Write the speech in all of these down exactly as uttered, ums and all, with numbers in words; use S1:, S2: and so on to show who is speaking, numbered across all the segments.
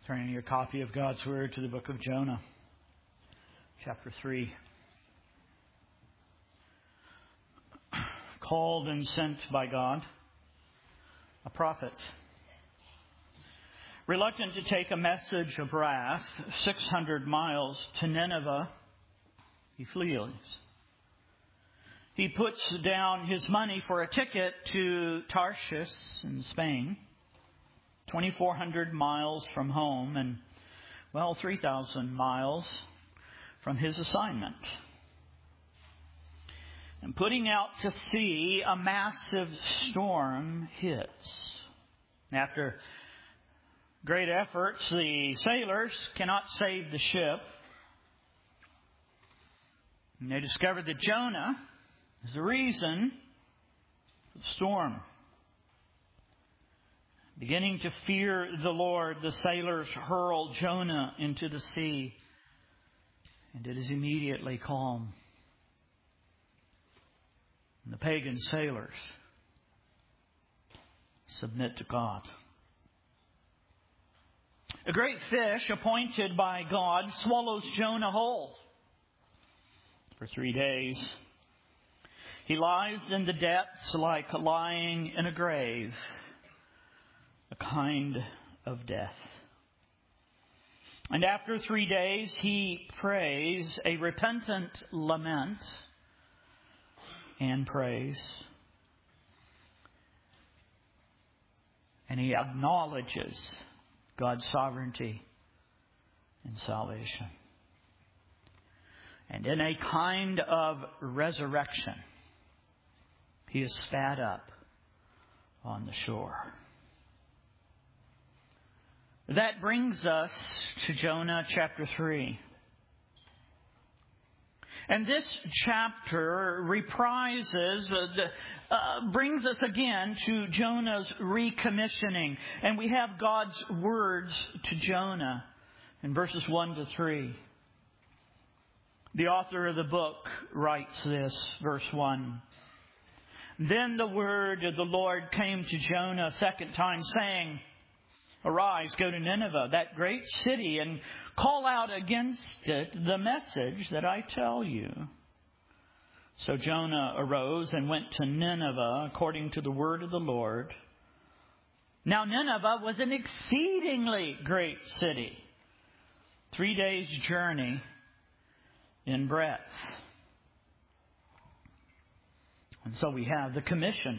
S1: Turning your copy of God's Word to the book of Jonah, chapter three. Called and sent by God, a prophet. Reluctant to take a message of wrath six hundred miles to Nineveh, he flees. He puts down his money for a ticket to Tarshish in Spain, twenty-four hundred miles from home and, well, three thousand miles from his assignment. And putting out to sea, a massive storm hits. After great efforts, the sailors cannot save the ship. And they discover that Jonah is the reason for the storm. Beginning to fear the Lord, the sailors hurl Jonah into the sea, and it is immediately calm. And the pagan sailors submit to God. A great fish appointed by God swallows Jonah whole. For three days, he lies in the depths like lying in a grave. A kind of death. And after three days, he prays a repentant lament and prays. And he acknowledges God's sovereignty and salvation. And in a kind of resurrection, he is spat up on the shore. That brings us to Jonah chapter three. And this chapter reprises, uh, the, uh, brings us again to Jonah's recommissioning. And we have God's words to Jonah in verses one to three. The author of the book writes this, verse one. Then the word of the Lord came to Jonah a second time, saying, Arise, go to Nineveh, that great city, and call out against it the message that I tell you. So Jonah arose and went to Nineveh according to the word of the Lord. Now Nineveh was an exceedingly great city, three days' journey in breadth. And so we have the commission.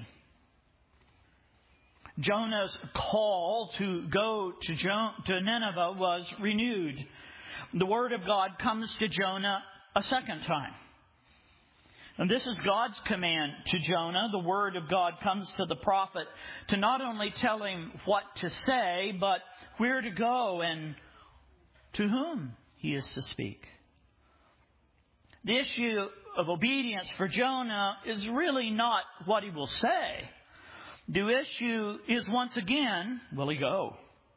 S1: Jonah's call to go to, jo- to Nineveh was renewed. The word of God comes to Jonah a second time. And this is God's command to Jonah. The word of God comes to the prophet to not only tell him what to say, but where to go and to whom he is to speak. The issue of obedience for Jonah is really not what he will say. The issue is, once again, will he go?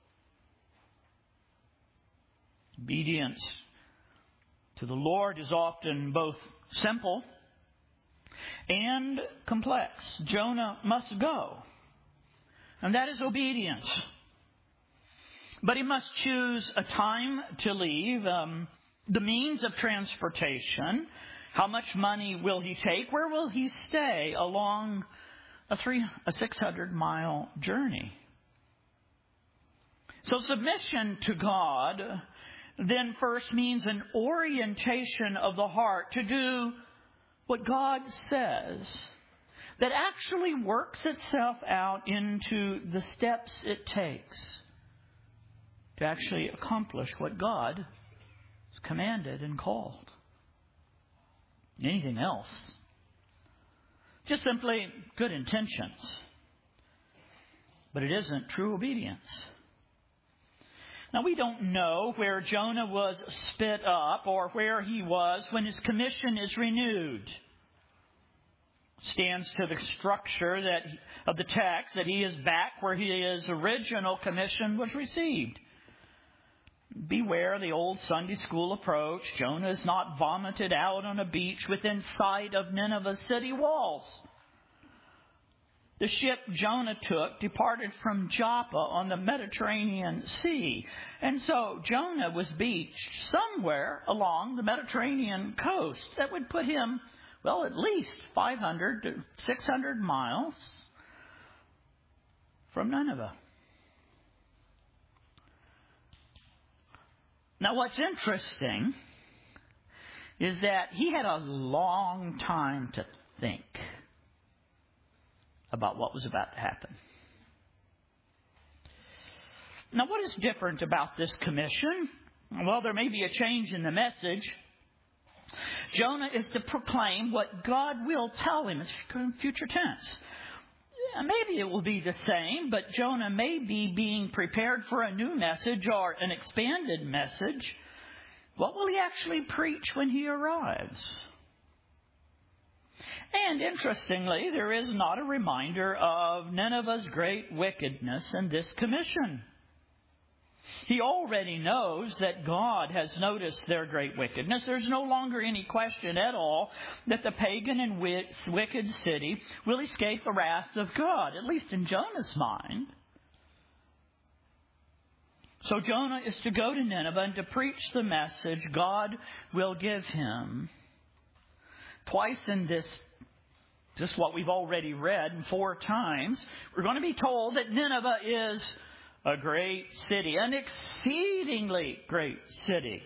S1: Obedience to the Lord is often both simple and complex. Jonah must go. And that is obedience. But he must choose a time to leave, um, the means of transportation. How much money will he take? Where will he stay along A three, a six hundred mile journey? So submission to God then first means an orientation of the heart to do what God says, that actually works itself out into the steps it takes to actually accomplish what God has commanded and called. Anything else, just simply good intentions. But it isn't true obedience. Now, we don't know where Jonah was spit up or where he was when his commission is renewed. Stands to the structure that of the text that he is back where his original commission was received. Beware the old Sunday school approach. Jonah is not vomited out on a beach within sight of Nineveh city walls. The ship Jonah took departed from Joppa on the Mediterranean Sea. And so Jonah was beached somewhere along the Mediterranean coast. That would put him, well, at least five hundred to six hundred miles from Nineveh. Now, what's interesting is that he had a long time to think about what was about to happen. Now, what is different about this commission? Well, there may be a change in the message. Jonah is to proclaim what God will tell him. It's future tense. Maybe it will be the same, but Jonah may be being prepared for a new message or an expanded message. What will he actually preach when he arrives? And interestingly, there is not a reminder of Nineveh's great wickedness in this commission. He already knows that God has noticed their great wickedness. There's no longer any question at all that the pagan and wicked city will escape the wrath of God, at least in Jonah's mind. So Jonah is to go to Nineveh and to preach the message God will give him. Twice in this, just what we've already read, and four times, we're going to be told that Nineveh is a great city, an exceedingly great city.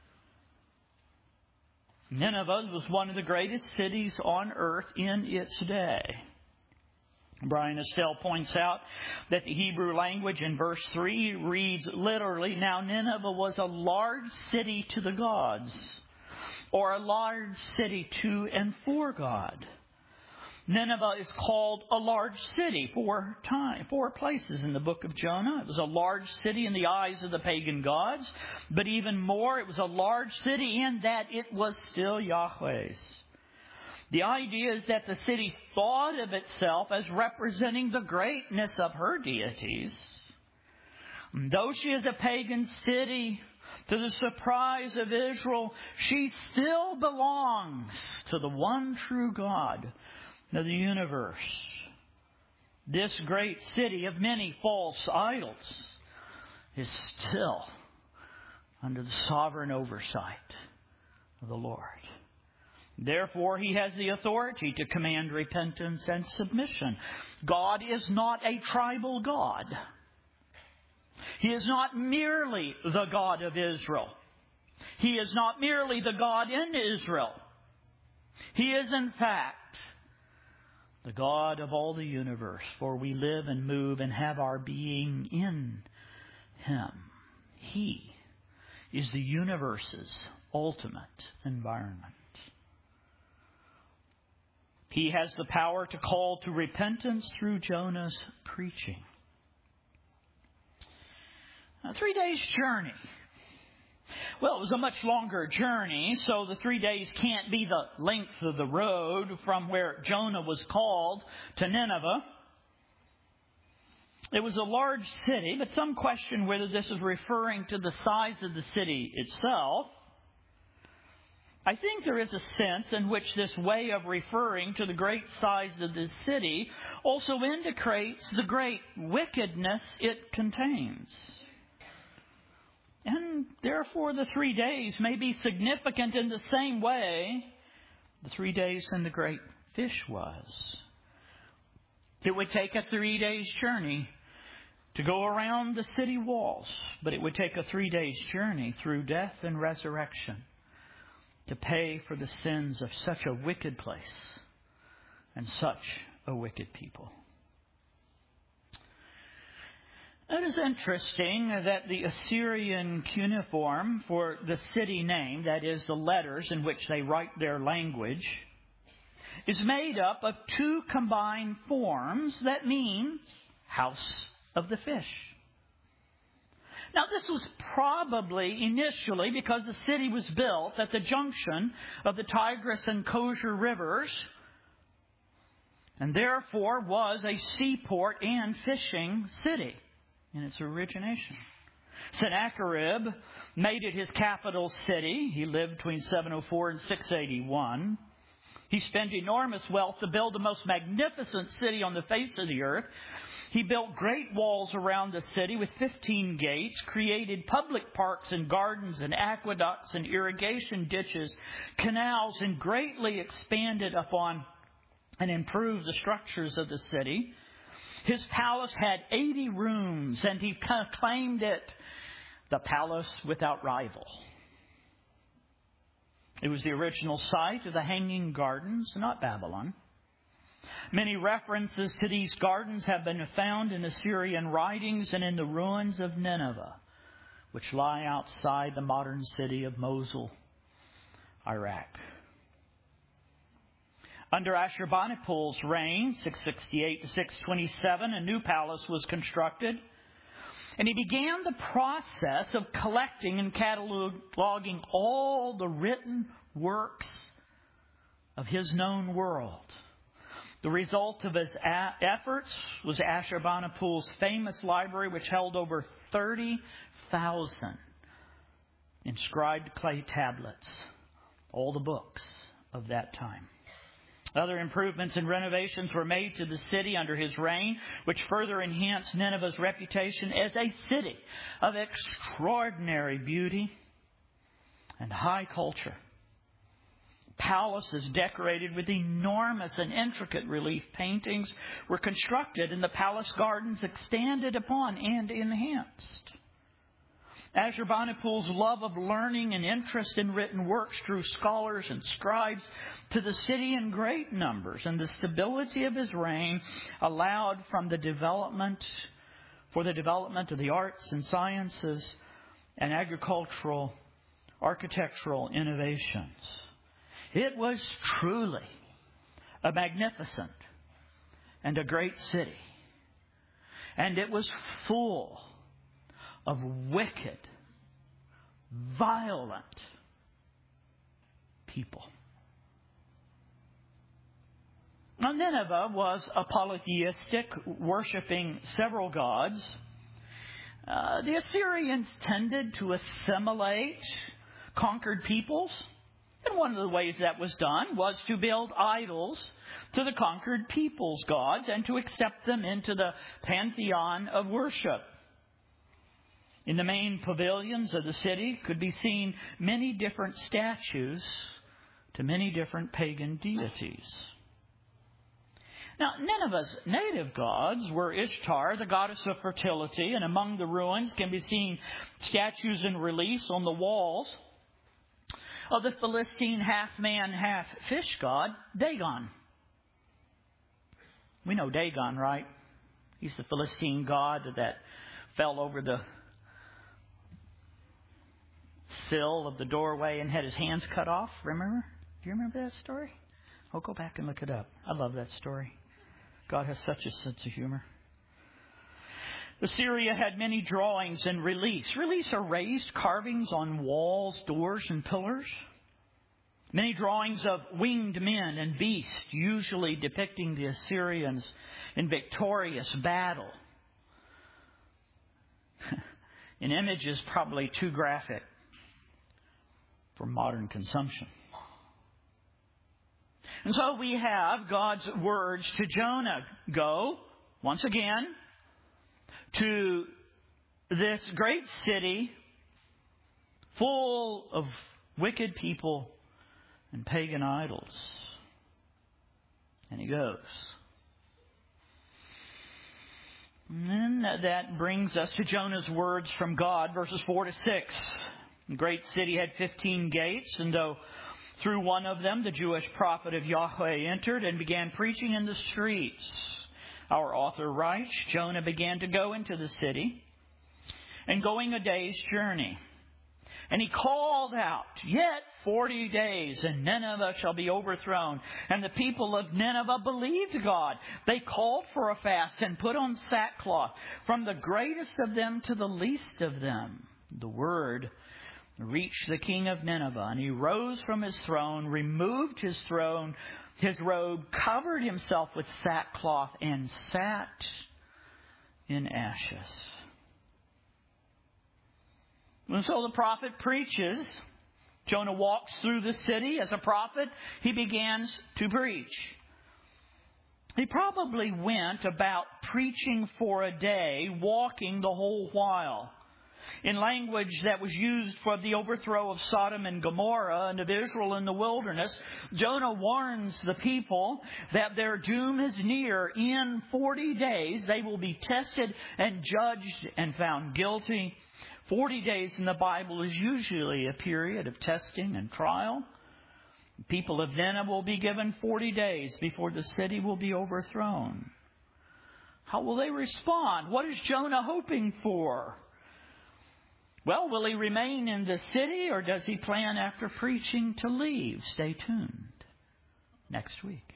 S1: Nineveh was one of the greatest cities on earth in its day. Brian Estelle points out that the Hebrew language in verse three reads literally, "Now Nineveh was a large city to the gods," or a large city to and for God. Nineveh is called a large city four times, four places in the book of Jonah. It was a large city in the eyes of the pagan gods, but even more, it was a large city in that it was still Yahweh's. The idea is that the city thought of itself as representing the greatness of her deities. Though she is a pagan city, to the surprise of Israel, she still belongs to the one true God of the universe. This great city of many false idols is still under the sovereign oversight of the Lord. Therefore, he has the authority to command repentance and submission. God is not a tribal God. He is not merely the God of Israel. He is not merely the God in Israel. He is, in fact, the God of all the universe, for we live and move and have our being in Him. He is the universe's ultimate environment. He has the power to call to repentance through Jonah's preaching. A three days journey. Well, it was a much longer journey, so the three days can't be the length of the road from where Jonah was called to Nineveh. It was a large city, but some question whether this is referring to the size of the city itself. I think there is a sense in which this way of referring to the great size of the city also indicates the great wickedness it contains. And therefore the three days may be significant in the same way the three days in the great fish was. It would take a three days journey to go around the city walls, but it would take a three days journey through death and resurrection to pay for the sins of such a wicked place and such a wicked people. It is interesting that the Assyrian cuneiform for the city name, that is the letters in which they write their language, is made up of two combined forms that mean house of the fish. Now, this was probably initially because the city was built at the junction of the Tigris and Kosher rivers, and therefore was a seaport and fishing city in its origination. Sennacherib made it his capital city. He lived between seven oh four and six eighty-one. He spent enormous wealth to build the most magnificent city on the face of the earth. He built great walls around the city with fifteen gates, created public parks and gardens and aqueducts and irrigation ditches, canals, and greatly expanded upon and improved the structures of the city. His palace had eighty rooms, and he claimed it the palace without rival. It was the original site of the Hanging Gardens, not Babylon. Many references to these gardens have been found in Assyrian writings and in the ruins of Nineveh, which lie outside the modern city of Mosul, Iraq. Under Ashurbanipal's reign, six sixty-eight to six twenty-seven, a new palace was constructed. And he began the process of collecting and cataloging all the written works of his known world. The result of his a- efforts was Ashurbanipal's famous library, which held over thirty thousand inscribed clay tablets, all the books of that time. Other improvements and renovations were made to the city under his reign, which further enhanced Nineveh's reputation as a city of extraordinary beauty and high culture. Palaces decorated with enormous and intricate relief paintings were constructed, and the palace gardens expanded upon and enhanced. Ashurbanipal's love of learning and interest in written works drew scholars and scribes to the city in great numbers, and the stability of his reign allowed from the development for the development of the arts and sciences and agricultural, architectural innovations. It was truly a magnificent and a great city, and it was full of wicked, violent people. Now, Nineveh was a polytheistic, worshipping several gods. Uh, the Assyrians tended to assimilate conquered peoples. And one of the ways that was done was to build idols to the conquered people's gods and to accept them into the pantheon of worship. In the main pavilions of the city could be seen many different statues to many different pagan deities. Now, Nineveh's native gods were Ishtar, the goddess of fertility, and among the ruins can be seen statues and reliefs on the walls of the Philistine half-man, half-fish god, Dagon. We know Dagon, right? He's the Philistine god that fell over the sill of the doorway and had his hands cut off. Remember? Do you remember that story? Oh, go back and look it up. I love that story. God has such a sense of humor. Assyria had many drawings and reliefs. Reliefs are raised carvings on walls, doors, and pillars. Many drawings of winged men and beasts, usually depicting the Assyrians in victorious battle. An image is probably too graphic for modern consumption. And so we have God's words to Jonah. Go, once again, to this great city full of wicked people and pagan idols. And he goes. And then that brings us to Jonah's words from God, verses four to six. The great city had fifteen gates, and though through one of them the Jewish prophet of Yahweh entered and began preaching in the streets. Our author writes, Jonah began to go into the city, and going a day's journey. And he called out, yet forty days, and Nineveh shall be overthrown. And the people of Nineveh believed God. They called for a fast and put on sackcloth, from the greatest of them to the least of them. The word reached the king of Nineveh, and he rose from his throne, removed his throne, his robe, covered himself with sackcloth, and sat in ashes. And so the prophet preaches Jonah walks through the city as a prophet. He begins to preach. He probably went about preaching for a day, walking the whole while. In language that was used for the overthrow of Sodom and Gomorrah and of Israel in the wilderness, Jonah warns the people that their doom is near. In forty days they will be tested and judged and found guilty. Forty days in the Bible is usually a period of testing and trial. The people of Nineveh will be given forty days before the city will be overthrown. How will they respond? What is Jonah hoping for? Well, will he remain in the city, or does he plan after preaching to leave? Stay tuned next week.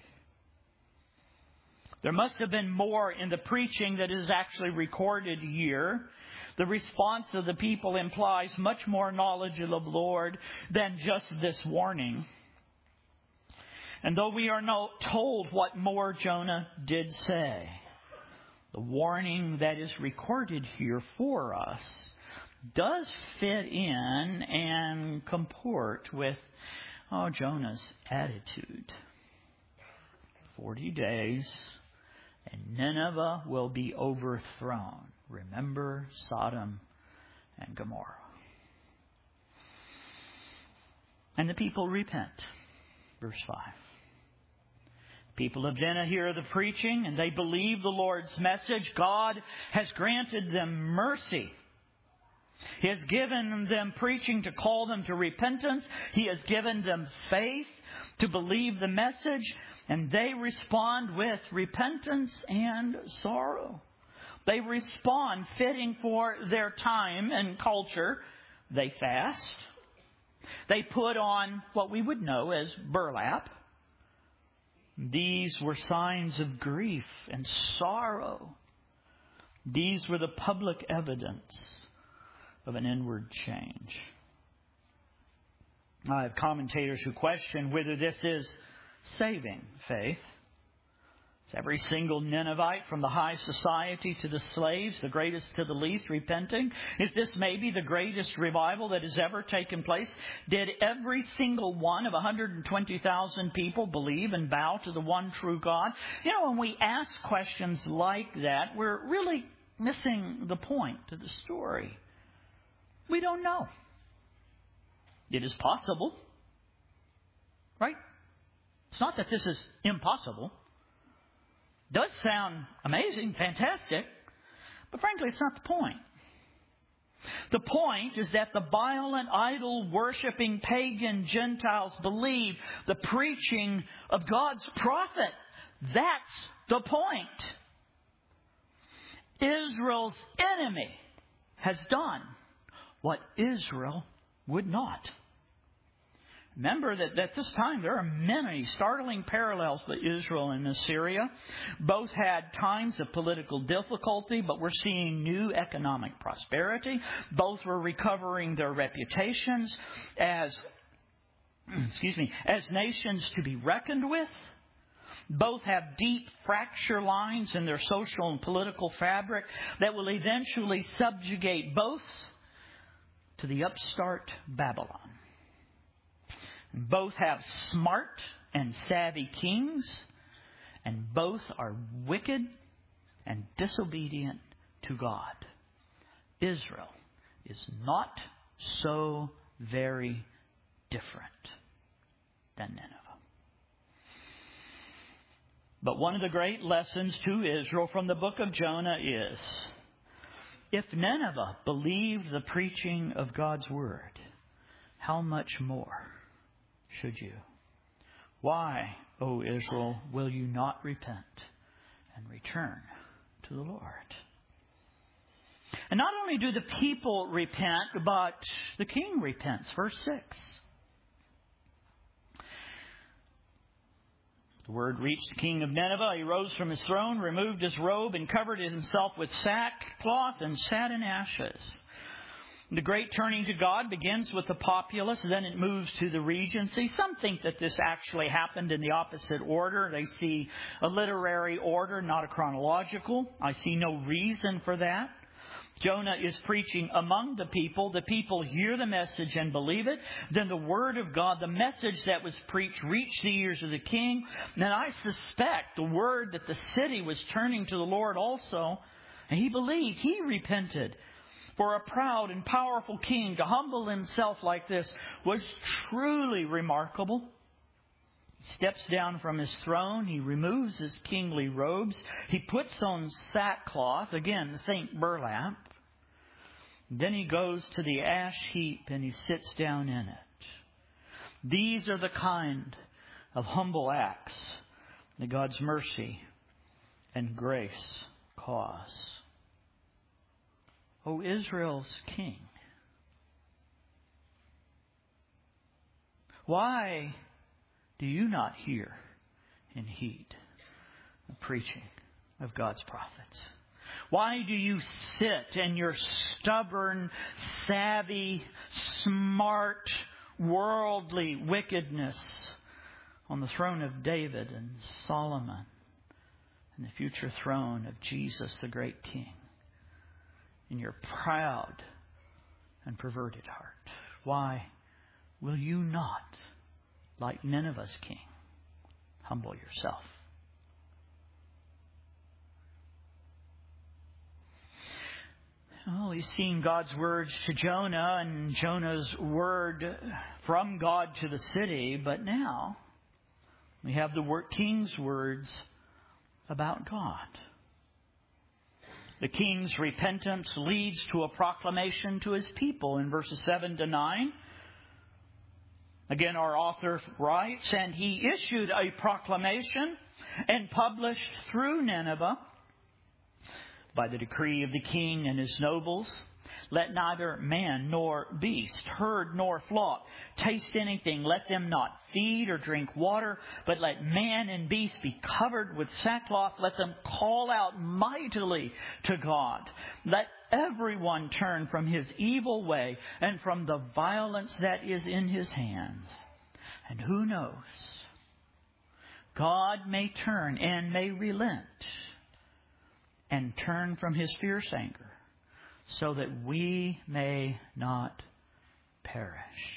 S1: There must have been more in the preaching that is actually recorded here. The response of the people implies much more knowledge of the Lord than just this warning. And though we are not told what more Jonah did say, the warning that is recorded here for us does fit in and comport with oh, Jonah's attitude. Forty days and Nineveh will be overthrown. Remember Sodom and Gomorrah. And the people repent. Verse five. People of Nineveh hear the preaching and they believe the Lord's message. God has granted them mercy. He has given them preaching to call them to repentance. He has given them faith to believe the message. And they respond with repentance and sorrow. They respond fitting for their time and culture. They fast. They put on what we would know as burlap. These were signs of grief and sorrow. These were the public evidence of an inward change. I have commentators who question whether this is saving faith. It's every single Ninevite from the high society to the slaves, the greatest to the least, repenting. Is this maybe the greatest revival that has ever taken place? Did every single one of one hundred twenty thousand people believe and bow to the one true God? You know, when we ask questions like that, we're really missing the point to the story. We don't know. It is possible. Right? It's not that this is impossible. It does sound amazing, fantastic. But frankly, it's not the point. The point is that the violent, idol-worshipping pagan Gentiles believe the preaching of God's prophet. That's the point. Israel's enemy has done what Israel would not. Remember that at this time there are many startling parallels with Israel and Assyria. Both had times of political difficulty, but we're seeing new economic prosperity. Both were recovering their reputations as, excuse me, as nations to be reckoned with. Both have deep fracture lines in their social and political fabric that will eventually subjugate both to the upstart Babylon. Both have smart and savvy kings, and both are wicked and disobedient to God. Israel is not so very different than Nineveh. But one of the great lessons to Israel from the book of Jonah is, if Nineveh believed the preaching of God's word, how much more should you? Why, O Israel, will you not repent and return to the Lord? And not only do the people repent, but the king repents. Verse six. The word reached the king of Nineveh. He rose from his throne, removed his robe, and covered himself with sackcloth and sat in ashes. The great turning to God begins with the populace, then it moves to the regency. Some think that this actually happened in the opposite order. They see a literary order, not a chronological. I see no reason for that. Jonah is preaching among the people. The people hear the message and believe it. Then the word of God, the message that was preached, reached the ears of the king. And I suspect the word that the city was turning to the Lord also. And he believed. He repented. For a proud and powerful king to humble himself like this was truly remarkable. He steps down from his throne. He removes his kingly robes. He puts on sackcloth. Again, think burlap. Then he goes to the ash heap and he sits down in it. These are the kind of humble acts that God's mercy and grace cause. O Israel's king, why do you not hear and heed the preaching of God's prophets? Why do you sit in your stubborn, savvy, smart, worldly wickedness on the throne of David and Solomon and the future throne of Jesus, the great King, in your proud and perverted heart? Why will you not, like Nineveh's king, humble yourself? Well, we've seen God's words to Jonah and Jonah's word from God to the city, but now we have the king's words about God. The king's repentance leads to a proclamation to his people in verses seven to nine. Again, our author writes, and he issued a proclamation and published through Nineveh by the decree of the king and his nobles, let neither man nor beast, herd nor flock taste anything. Let them not feed or drink water, but let man and beast be covered with sackcloth. Let them call out mightily to God. Let everyone turn from his evil way and from the violence that is in his hands. And who knows? God may turn and may relent and turn from his fierce anger, so that we may not perish.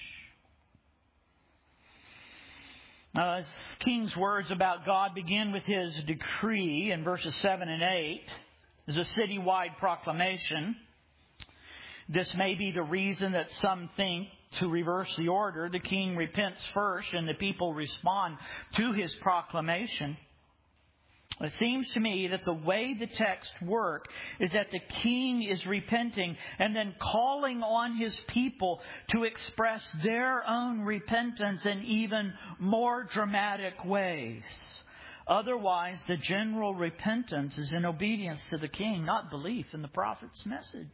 S1: Now, as King's words about God begin with his decree in verses seven and eight, as a citywide proclamation. This may be the reason that some think to reverse the order. The king repents first and the people respond to his proclamation. It seems to me that the way the text works is that the king is repenting and then calling on his people to express their own repentance in even more dramatic ways. Otherwise, the general repentance is in obedience to the king, not belief in the prophet's message.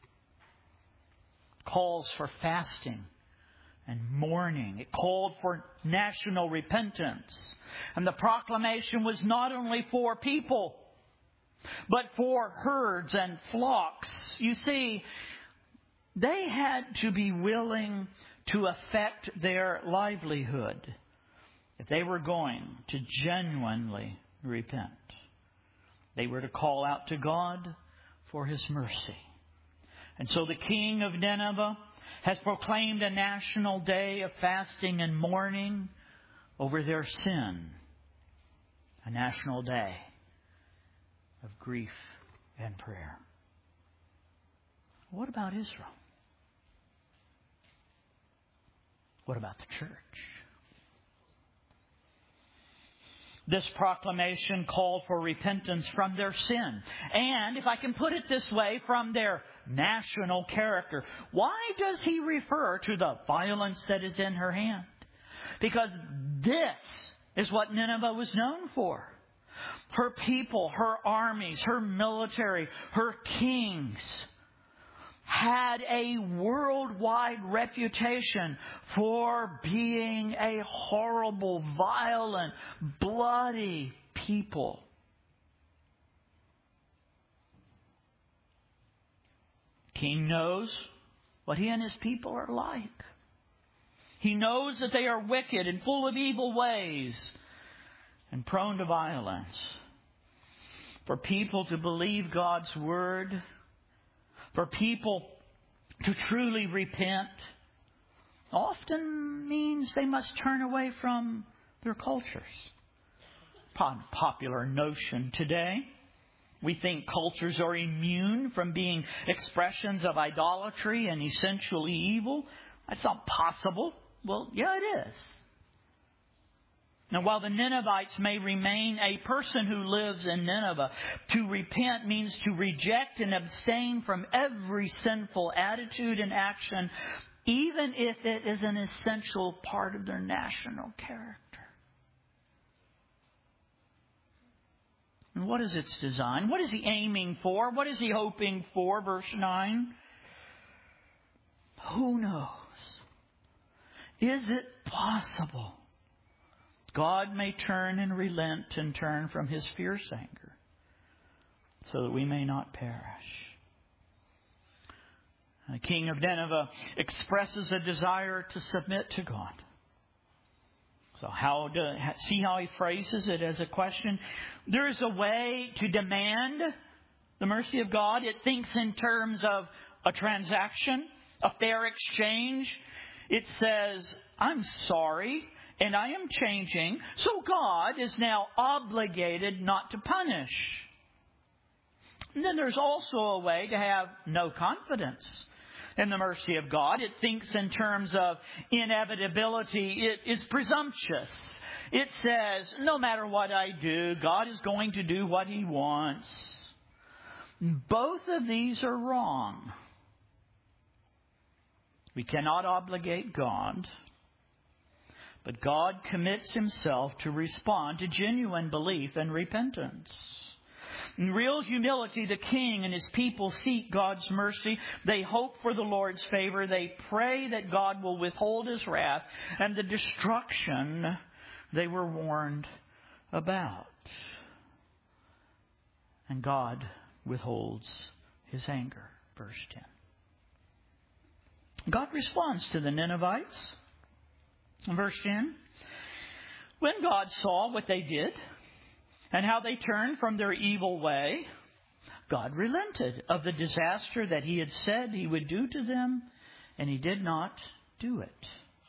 S1: It calls for fasting and mourning. It called for national repentance. And the proclamation was not only for people, but for herds and flocks. You see, they had to be willing to affect their livelihood if they were going to genuinely repent. They were to call out to God for his mercy. And so the king of Nineveh has proclaimed a national day of fasting and mourning over their sin. A national day of grief and prayer. What about Israel? What about the church? This proclamation called for repentance from their sin. And, if I can put it this way, from their national character. Why does he refer to the violence that is in her hand? Because this is what Nineveh was known for. Her people, her armies, her military, her kings had a worldwide reputation for being a horrible, violent, bloody people. King knows what he and his people are like. He knows that they are wicked and full of evil ways and prone to violence. For people to believe God's word, For people to truly repent often means they must turn away from their cultures. Popular notion today. We think cultures are immune from being expressions of idolatry and essentially evil. That's not possible. Well, yeah, it is. Now, while the Ninevites may remain a person who lives in Nineveh, to repent means to reject and abstain from every sinful attitude and action, even if it is an essential part of their national character. And what is its design? What is he aiming for? What is he hoping for? Verse nine. Who knows? Is it possible God may turn and relent and turn from His fierce anger so that we may not perish? The king of Nineveh expresses a desire to submit to God. So how to see how he phrases it as a question? There is a way to demand the mercy of God. It thinks in terms of a transaction, a fair exchange. It says, I'm sorry and I am changing, so God is now obligated not to punish. And then there's also a way to have no confidence in the mercy of God. It thinks in terms of inevitability. It is presumptuous. It says, no matter what I do, God is going to do what He wants. Both of these are wrong. We cannot obligate God, but God commits Himself to respond to genuine belief and repentance. In real humility, the king and his people seek God's mercy. They hope for the Lord's favor. They pray that God will withhold His wrath and the destruction they were warned about. And God withholds His anger. Verse ten. God responds to the Ninevites. Verse ten. When God saw what they did and how they turned from their evil way, God relented of the disaster that He had said He would do to them, and He did not do it.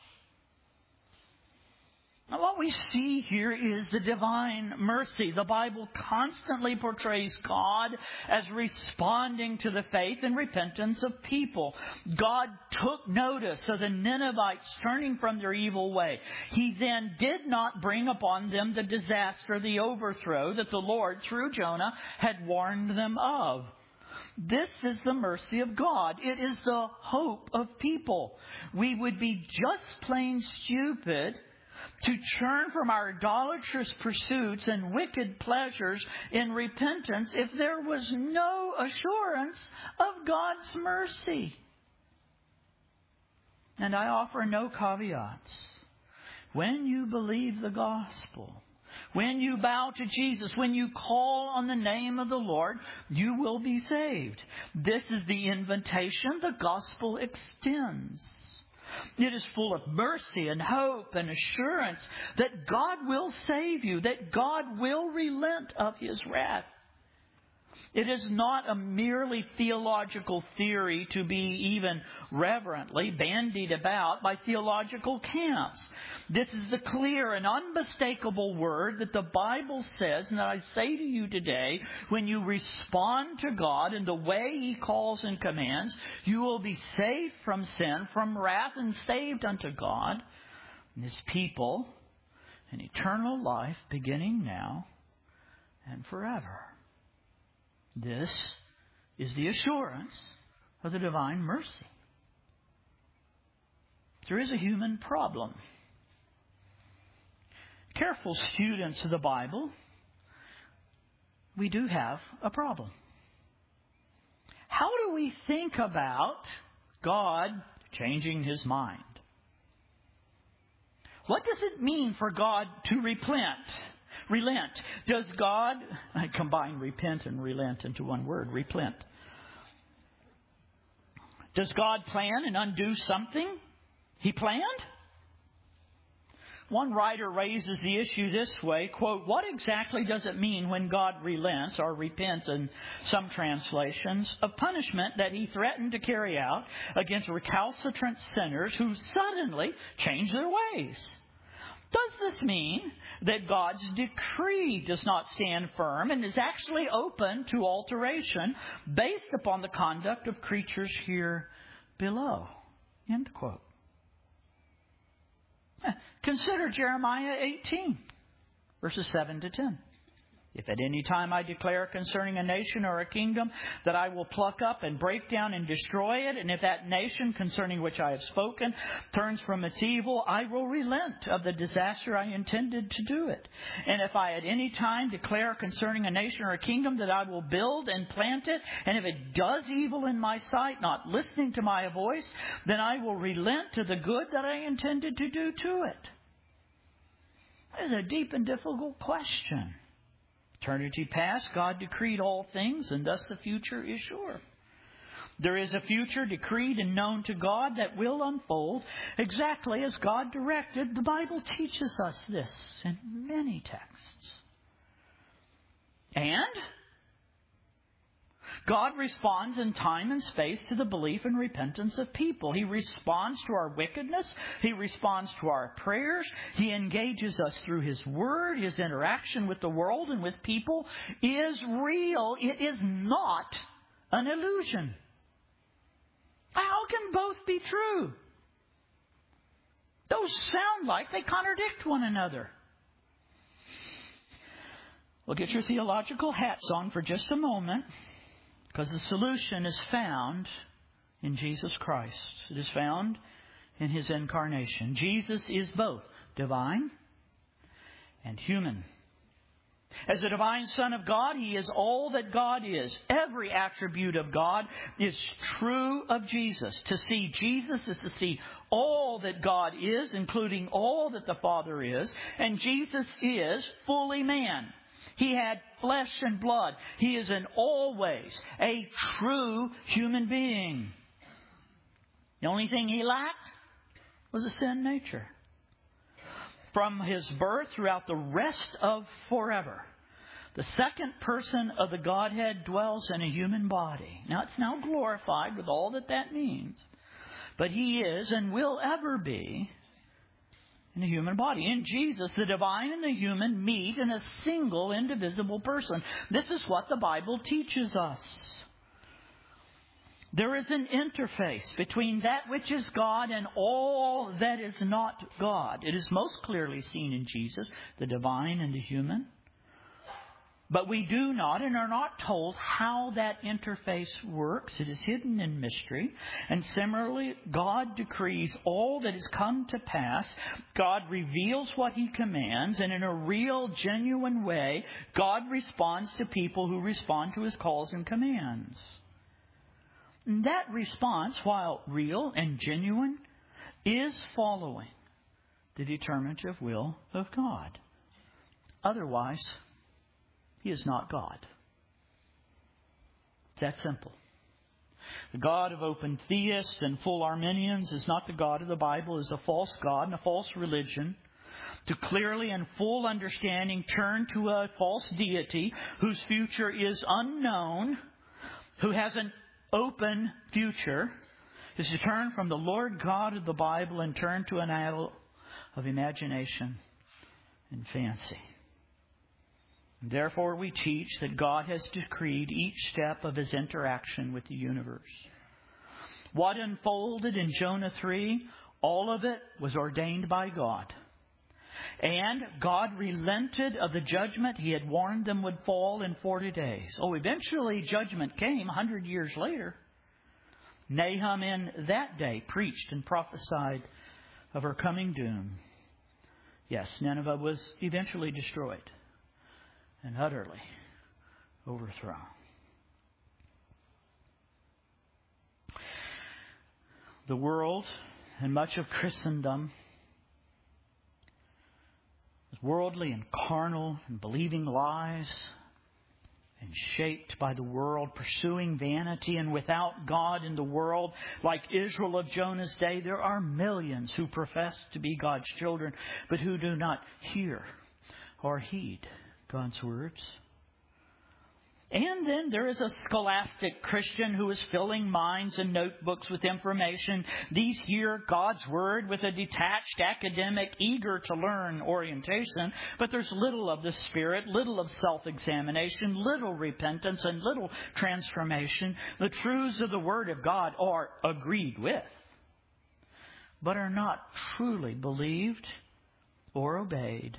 S1: Now, what we see here is the divine mercy. The Bible constantly portrays God as responding to the faith and repentance of people. God took notice of the Ninevites turning from their evil way. He then did not bring upon them the disaster, the overthrow that the Lord, through Jonah, had warned them of. This is the mercy of God. It is the hope of people. We would be just plain stupid to turn from our idolatrous pursuits and wicked pleasures in repentance if there was no assurance of God's mercy. And I offer no caveats. When you believe the gospel, when you bow to Jesus, when you call on the name of the Lord, you will be saved. This is the invitation the gospel extends. It is full of mercy and hope and assurance that God will save you, that God will relent of His wrath. It is not a merely theological theory to be even reverently bandied about by theological camps. This is the clear and unmistakable word that the Bible says, and that I say to you today, when you respond to God in the way He calls and commands, you will be saved from sin, from wrath, and saved unto God and His people in eternal life beginning now and forever. This is the assurance of the divine mercy. There is a human problem. Careful students of the Bible, we do have a problem. How do we think about God changing His mind? What does it mean for God to relent? Relent. Does God, I combine repent and relent into one word, relent. Does God plan and undo something He planned? One writer raises the issue this way, quote, "What exactly does it mean when God relents, or repents in some translations, of punishment that he threatened to carry out against recalcitrant sinners who suddenly change their ways? Does this mean that God's decree does not stand firm and is actually open to alteration based upon the conduct of creatures here below?" End quote. Consider Jeremiah eighteen, verses seven to ten. "If at any time I declare concerning a nation or a kingdom that I will pluck up and break down and destroy it, and if that nation concerning which I have spoken turns from its evil, I will relent of the disaster I intended to do it. And if I at any time declare concerning a nation or a kingdom that I will build and plant it, and if it does evil in my sight, not listening to my voice, then I will relent to the good that I intended to do to it." That is a deep and difficult question. Eternity past, God decreed all things, and thus the future is sure. There is a future decreed and known to God that will unfold exactly as God directed. The Bible teaches us this in many texts. And God responds in time and space to the belief and repentance of people. He responds to our wickedness. He responds to our prayers. He engages us through His Word. His interaction with the world and with people is real. It is not an illusion. How can both be true? Those sound like they contradict one another. Well, get your theological hats on for just a moment, because the solution is found in Jesus Christ. It is found in His incarnation. Jesus is both divine and human. As the divine Son of God, He is all that God is. Every attribute of God is true of Jesus. To see Jesus is to see all that God is, including all that the Father is. And Jesus is fully man. He had flesh and blood. He is in all ways a true human being. The only thing He lacked was a sin nature. From His birth throughout the rest of forever, the second person of the Godhead dwells in a human body. Now, it's now glorified with all that that means. But He is and will ever be in a human body. In Jesus, the divine and the human meet in a single indivisible person. This is what the Bible teaches us. There is an interface between that which is God and all that is not God. It is most clearly seen in Jesus, the divine and the human. But we do not and are not told how that interface works. It is hidden in mystery. And similarly, God decrees all that has come to pass. God reveals what He commands. And in a real, genuine way, God responds to people who respond to His calls and commands. And that response, while real and genuine, is following the determinative will of God. Otherwise, He is not God. It's that simple. The God of open theists and full Arminians is not the God of the Bible. It is a false God and a false religion. To clearly and full understanding turn to a false deity whose future is unknown, who has an open future, is to turn from the Lord God of the Bible and turn to an idol of imagination and fancy. Therefore, we teach that God has decreed each step of His interaction with the universe. What unfolded in Jonah three, all of it was ordained by God. And God relented of the judgment He had warned them would fall in forty days. Oh, eventually judgment came a hundred years later. Nahum in that day preached and prophesied of her coming doom. Yes, Nineveh was eventually destroyed and utterly overthrown. The world and much of Christendom is worldly and carnal and believing lies and shaped by the world, pursuing vanity, and without God in the world. Like Israel of Jonah's day, there are millions who profess to be God's children, but who do not hear or heed God's words. And then there is a scholastic Christian who is filling minds and notebooks with information. These hear God's Word with a detached, academic, eager to learn orientation. But there's little of the Spirit, little of self-examination, little repentance, and little transformation. The truths of the Word of God are agreed with, but are not truly believed or obeyed.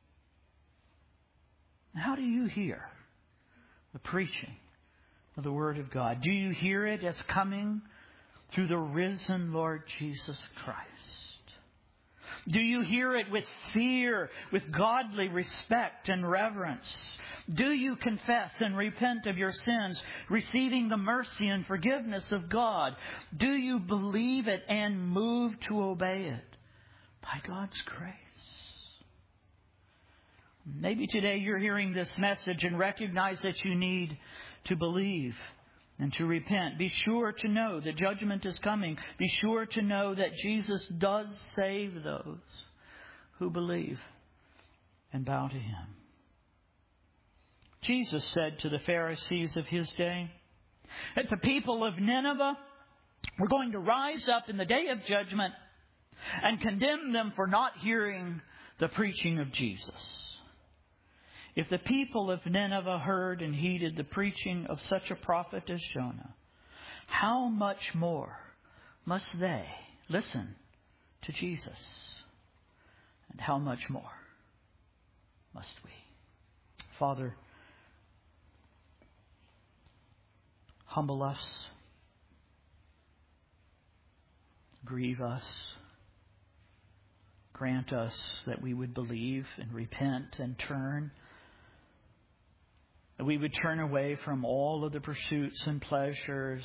S1: How do you hear the preaching of the Word of God? Do you hear it as coming through the risen Lord Jesus Christ? Do you hear it with fear, with godly respect and reverence? Do you confess and repent of your sins, receiving the mercy and forgiveness of God? Do you believe it and move to obey it by God's grace? Maybe today you're hearing this message and recognize that you need to believe and to repent. Be sure to know that judgment is coming. Be sure to know that Jesus does save those who believe and bow to Him. Jesus said to the Pharisees of His day that the people of Nineveh were going to rise up in the day of judgment and condemn them for not hearing the preaching of Jesus. If the people of Nineveh heard and heeded the preaching of such a prophet as Jonah, how much more must they listen to Jesus? And how much more must we? Father, humble us, grieve us, grant us that we would believe and repent and turn. That we would turn away from all of the pursuits and pleasures.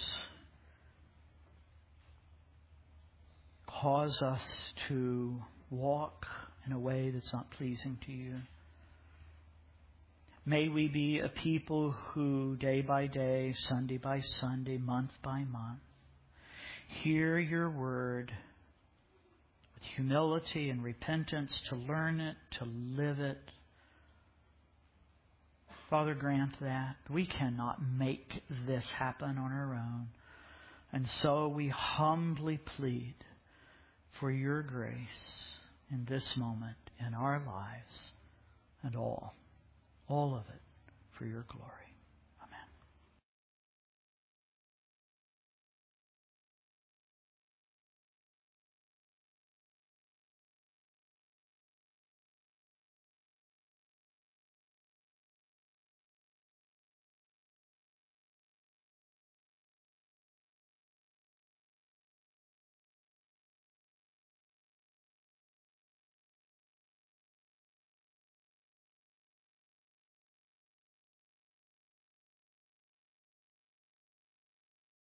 S1: Cause us to walk in a way that's not pleasing to you. May we be a people who day by day, Sunday by Sunday, month by month, hear your word with humility and repentance, to learn it, to live it. Father, grant that. We cannot make this happen on our own. And so we humbly plead for your grace in this moment, in our lives, and all, all of it for your glory.